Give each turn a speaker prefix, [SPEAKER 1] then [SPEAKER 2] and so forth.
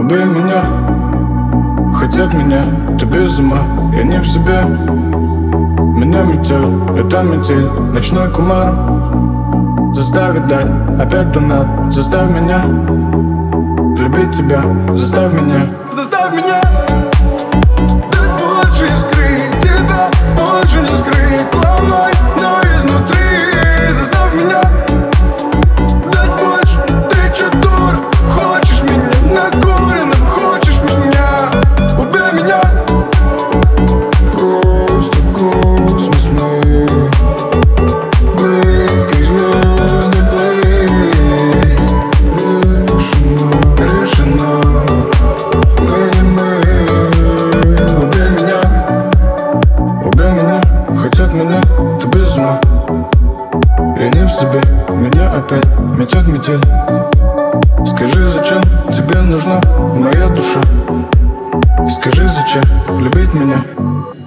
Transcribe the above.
[SPEAKER 1] Убей меня, хотят меня, ты без ума, я не в себе. Меня метет, это метель, ночной кумар. Заставит дать опять донат, заставь меня любить тебя, заставь меня, заставь меня дать больше искры, тебя больше не скрыть ломай, но изнутри. Заставь меня дать больше, ты чё дура, хочешь меня накуренным, хочешь меня, убей меня. Просто космос мы, быть как звезды плыть. Решено, мы не мы. Убей меня, хотят меня, ты без ума. Я не в себе, меня опять метет метель. Скажи, зачем тебе нужна моя душа? Скажи, зачем любить меня?